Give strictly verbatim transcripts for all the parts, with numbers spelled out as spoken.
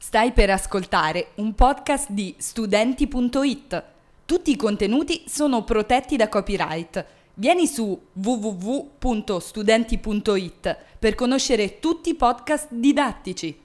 Stai per ascoltare un podcast di studenti punto it. Tutti i contenuti sono protetti da copyright. Vieni su w w w punto studenti punto it per conoscere tutti i podcast didattici.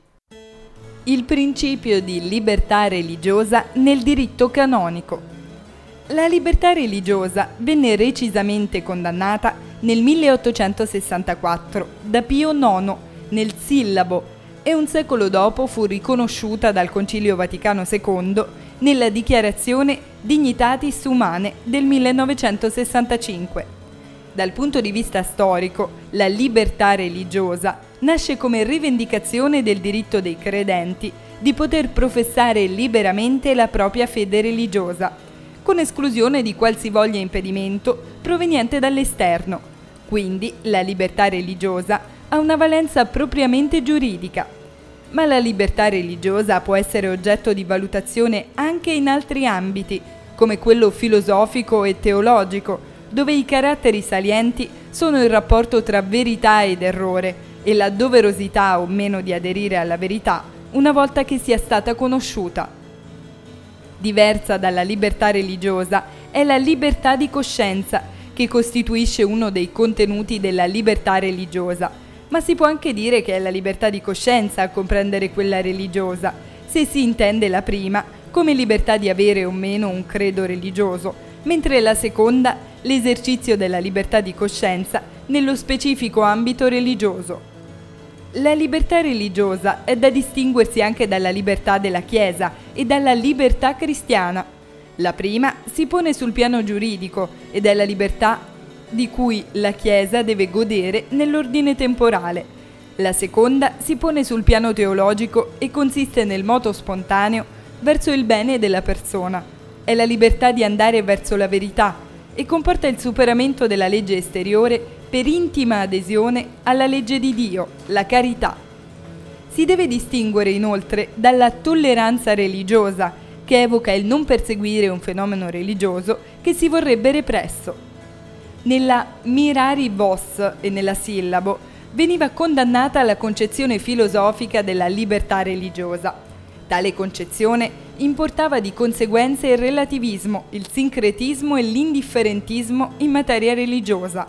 Il principio di libertà religiosa nel diritto canonico. La libertà religiosa venne recisamente condannata nel milleottocentosessantaquattro da Pio nono nel Sillabo e un secolo dopo fu riconosciuta dal Concilio Vaticano secondo nella Dichiarazione Dignitatis Humanae del millenovecentosessantacinque. Dal punto di vista storico, la libertà religiosa nasce come rivendicazione del diritto dei credenti di poter professare liberamente la propria fede religiosa, con esclusione di qualsivoglia impedimento proveniente dall'esterno. Quindi la libertà religiosa ha una valenza propriamente giuridica. Ma la libertà religiosa può essere oggetto di valutazione anche in altri ambiti, come quello filosofico e teologico, dove i caratteri salienti sono il rapporto tra verità ed errore e la doverosità o meno di aderire alla verità una volta che sia stata conosciuta. Diversa dalla libertà religiosa è la libertà di coscienza, che costituisce uno dei contenuti della libertà religiosa. Ma si può anche dire che è la libertà di coscienza a comprendere quella religiosa, se si intende la prima come libertà di avere o meno un credo religioso, mentre la seconda l'esercizio della libertà di coscienza nello specifico ambito religioso. La libertà religiosa è da distinguersi anche dalla libertà della Chiesa e dalla libertà cristiana. La prima si pone sul piano giuridico ed è la libertà di cui la Chiesa deve godere nell'ordine temporale. La seconda si pone sul piano teologico e consiste nel moto spontaneo verso il bene della persona. È la libertà di andare verso la verità e comporta il superamento della legge esteriore per intima adesione alla legge di Dio, la carità. Si deve distinguere inoltre dalla tolleranza religiosa, che evoca il non perseguire un fenomeno religioso che si vorrebbe represso. Nella Mirari Vos e nella Sillabo veniva condannata la concezione filosofica della libertà religiosa. Tale concezione importava di conseguenza il relativismo, il sincretismo e l'indifferentismo in materia religiosa.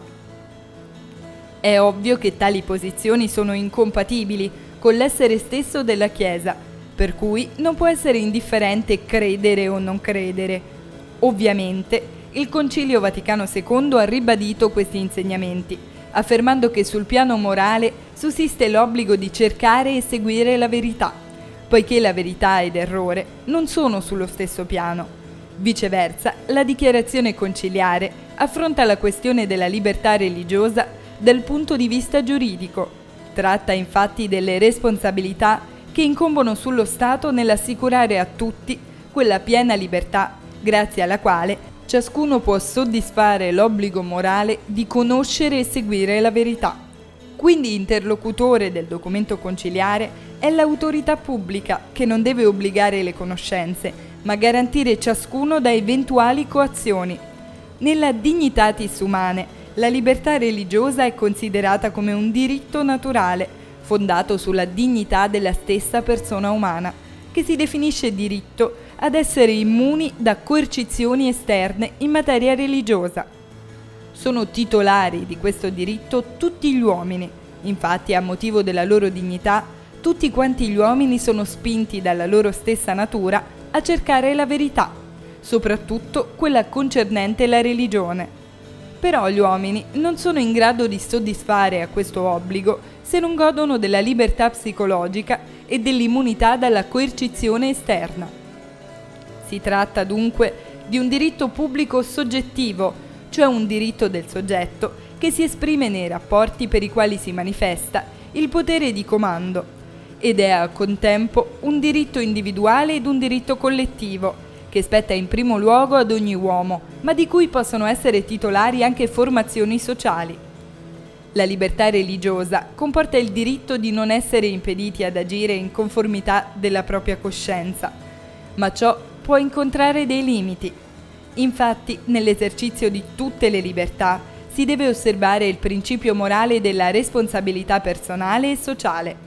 È ovvio che tali posizioni sono incompatibili con l'essere stesso della Chiesa, per cui non può essere indifferente credere o non credere. Ovviamente, il Concilio Vaticano secondo ha ribadito questi insegnamenti, affermando che sul piano morale sussiste l'obbligo di cercare e seguire la verità, poiché la verità ed errore non sono sullo stesso piano. Viceversa, la dichiarazione conciliare affronta la questione della libertà religiosa dal punto di vista giuridico. Tratta infatti delle responsabilità che incombono sullo Stato nell'assicurare a tutti quella piena libertà grazie alla quale ciascuno può soddisfare l'obbligo morale di conoscere e seguire la verità. Quindi interlocutore del documento conciliare è l'autorità pubblica, che non deve obbligare le conoscenze, ma garantire ciascuno da eventuali coazioni. Nella Dignitatis Humanae, la libertà religiosa è considerata come un diritto naturale, fondato sulla dignità della stessa persona umana, che si definisce diritto ad essere immuni da coercizioni esterne in materia religiosa. Sono titolari di questo diritto tutti gli uomini, infatti a motivo della loro dignità, tutti quanti gli uomini sono spinti dalla loro stessa natura a cercare la verità, soprattutto quella concernente la religione. Però gli uomini non sono in grado di soddisfare a questo obbligo se non godono della libertà psicologica e dell'immunità dalla coercizione esterna. Si tratta dunque di un diritto pubblico soggettivo, cioè un diritto del soggetto che si esprime nei rapporti per i quali si manifesta il potere di comando, ed è al contempo un diritto individuale ed un diritto collettivo, che spetta in primo luogo ad ogni uomo, ma di cui possono essere titolari anche formazioni sociali. La libertà religiosa comporta il diritto di non essere impediti ad agire in conformità della propria coscienza, ma ciò può incontrare dei limiti. Infatti, nell'esercizio di tutte le libertà si deve osservare il principio morale della responsabilità personale e sociale.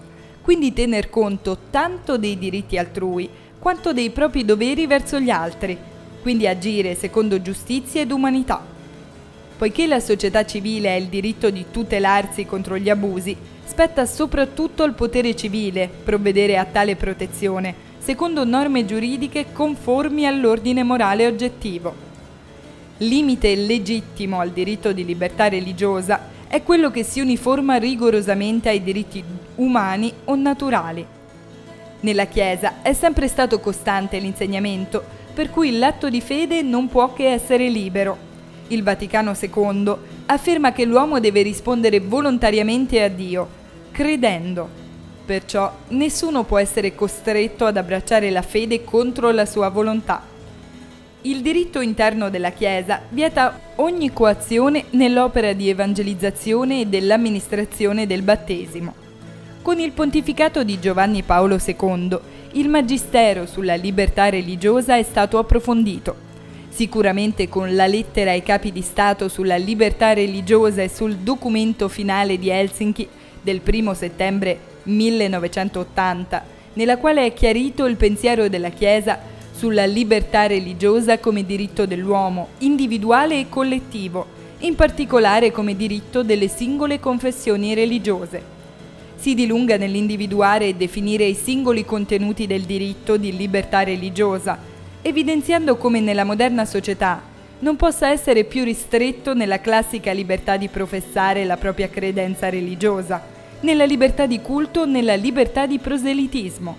quindi tener conto tanto dei diritti altrui quanto dei propri doveri verso gli altri, quindi agire secondo giustizia ed umanità. Poiché la società civile ha il diritto di tutelarsi contro gli abusi, spetta soprattutto al potere civile provvedere a tale protezione, secondo norme giuridiche conformi all'ordine morale oggettivo. Limite legittimo al diritto di libertà religiosa è quello che si uniforma rigorosamente ai diritti umani o naturali. Nella Chiesa è sempre stato costante l'insegnamento per cui l'atto di fede non può che essere libero. Il Vaticano secondo afferma che l'uomo deve rispondere volontariamente a Dio, credendo. Perciò nessuno può essere costretto ad abbracciare la fede contro la sua volontà. Il diritto interno della Chiesa vieta ogni coazione nell'opera di evangelizzazione e dell'amministrazione del battesimo. Con il pontificato di Giovanni Paolo secondo, il magistero sulla libertà religiosa è stato approfondito. Sicuramente con la lettera ai capi di Stato sulla libertà religiosa e sul documento finale di Helsinki del primo settembre millenovecentottanta, nella quale è chiarito il pensiero della Chiesa sulla libertà religiosa come diritto dell'uomo, individuale e collettivo, in particolare come diritto delle singole confessioni religiose. Si dilunga nell'individuare e definire i singoli contenuti del diritto di libertà religiosa, evidenziando come nella moderna società non possa essere più ristretto nella classica libertà di professare la propria credenza religiosa, nella libertà di culto o nella libertà di proselitismo.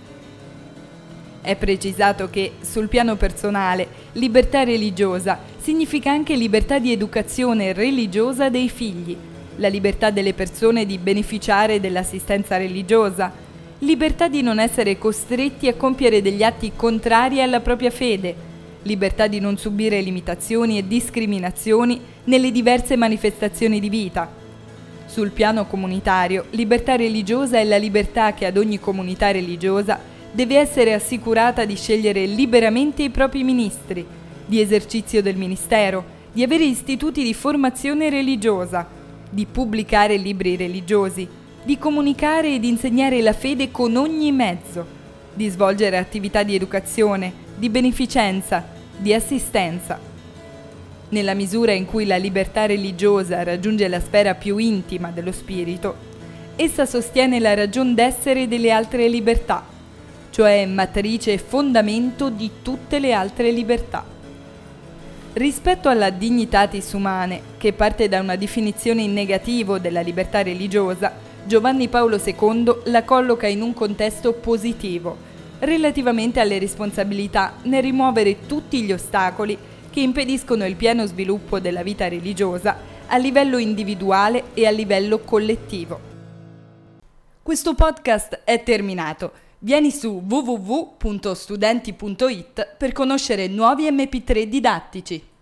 È precisato che, sul piano personale, libertà religiosa significa anche libertà di educazione religiosa dei figli, la libertà delle persone di beneficiare dell'assistenza religiosa, libertà di non essere costretti a compiere degli atti contrari alla propria fede, libertà di non subire limitazioni e discriminazioni nelle diverse manifestazioni di vita. Sul piano comunitario, libertà religiosa è la libertà che ad ogni comunità religiosa deve essere assicurata di scegliere liberamente i propri ministri, di esercizio del ministero, di avere istituti di formazione religiosa, di pubblicare libri religiosi, di comunicare ed insegnare la fede con ogni mezzo, di svolgere attività di educazione, di beneficenza, di assistenza. Nella misura in cui la libertà religiosa raggiunge la sfera più intima dello spirito, essa sostiene la ragion d'essere delle altre libertà, cioè matrice e fondamento di tutte le altre libertà. Rispetto alla dignitatis umane, che parte da una definizione in negativo della libertà religiosa, Giovanni Paolo secondo la colloca in un contesto positivo, relativamente alle responsabilità nel rimuovere tutti gli ostacoli che impediscono il pieno sviluppo della vita religiosa a livello individuale e a livello collettivo. Questo podcast è terminato. Vieni su w w w punto studenti punto i t per conoscere nuovi emme pi tre didattici.